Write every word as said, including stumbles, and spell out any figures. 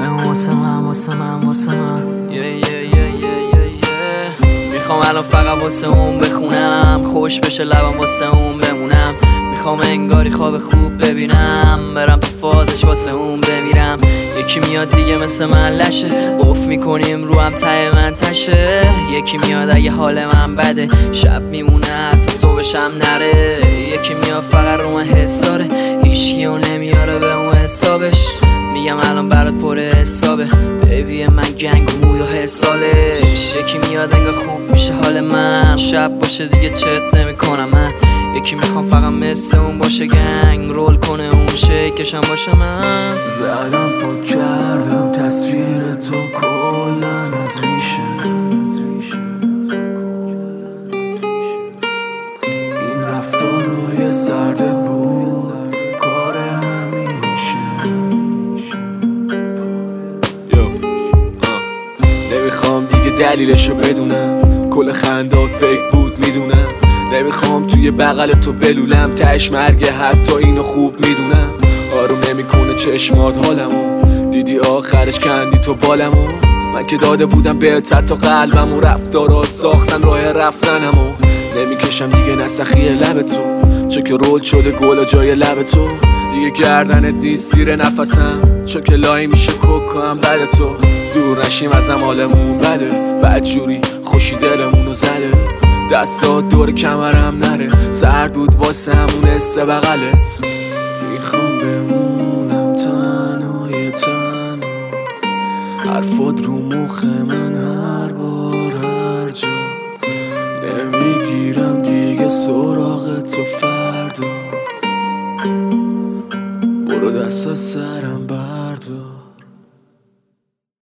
اون واسه من واسه من واسه من yeah, yeah, yeah, yeah, yeah, yeah. میخوام الان فقط واسه اون بخونم، خوش بشه لبم واسه اون بمونم. میخوام انگاری خواب خوب ببینم، برم تو فازش واسه اون بمیرم. یکی میاد دیگه مثل من لشه، قف میکنیم رو هم ته من تشه. یکی میاد اگه حال من بده، شب میمونه حتی صبحش هم نره. یکی میاد فقط رو من حس داره، هیچکی اون نمیاره به اون حسابش. میگم الان برات پر حسابه بیبی من، گنگ و موی و حسالش. یکی میاد انگار خوب میشه حال من، شب باشه دیگه چت نمیکنم من. یکی میخوام فقط مثل اون باشه، گنگ رول کنه اون شیکشم باشه من. زدم پاک کردم تصویر تو کلن از ریشه، این رفتارهای سردت بود کار همیشه. نمیخوام دیگه دلیلشو بدونم، کل خندات فیک بود میدونم. نمیخوام توی بغل تو بلولم، تهش مرگه حتی اینو خوب میدونم. آروم نمیکنه چشمات حالمو، دیدی آخرش کندی تو بالمو. من که داده بودم بهت حتی قلبمو، رفتارات ساختن راه رفتنمو. نمیکشم دیگه نسخی لب تو، چون که رول شده گل جای لب تو. دیگه گردنت نیست زیر نفسم، چون که لای میشه کوکو هم بده تو. دور نشیم ازم حالمون بده، بدجوری خوشی دلمونو زده. دستات دور کمرم نره، سرد بود واسه همون حس بغلت. میخوام بمونم تنهای تنها، حرفات رو مخ من هر بار هر جا. نمیگیرم دیگه سراغ تو فردا، برو دست از سرم